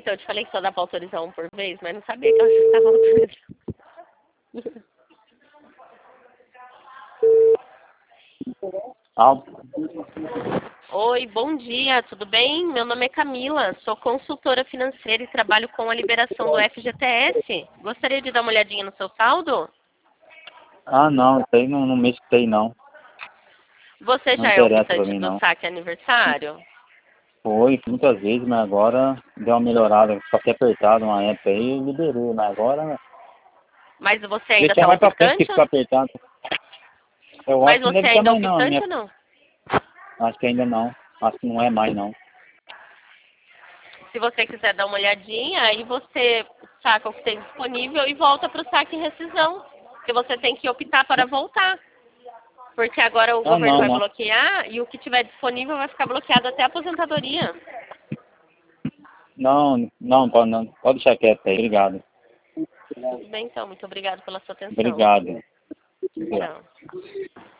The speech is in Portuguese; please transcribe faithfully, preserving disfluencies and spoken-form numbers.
Então, eu te falei que só dá pra autorizar um por vez, mas não sabia que ela já estava autorizando. Alto. Oi, bom dia, tudo bem? Meu nome é Camila, sou consultora financeira e trabalho com a liberação do F G T S. Gostaria de dar uma olhadinha no seu saldo? Ah, não, isso aí não, não mexe com isso aí, não. Você Não já é interessa pra optante mim, do não. saque aniversário? Foi muitas vezes, mas agora deu uma melhorada. Fiquei apertado uma época aí e liberou, mas agora... Mas você ainda Deixar está mais pra frente que optante? ficar apertado. Eu Mas acho que não você deve ter ainda é mais, não. optante Minha... ou não? Acho que ainda não. Acho que não é mais, não. Se você quiser dar uma olhadinha, aí você saca o que tem disponível e volta para o saque e rescisão. Porque você tem que optar para voltar. Porque agora o Ah, governo não, vai não. bloquear e o que tiver disponível vai ficar bloqueado até a aposentadoria. Não, não, pode, não. Pode deixar quieto aí. Obrigado. Tudo bem, então. Muito obrigada pela sua atenção. Obrigado. Tchau.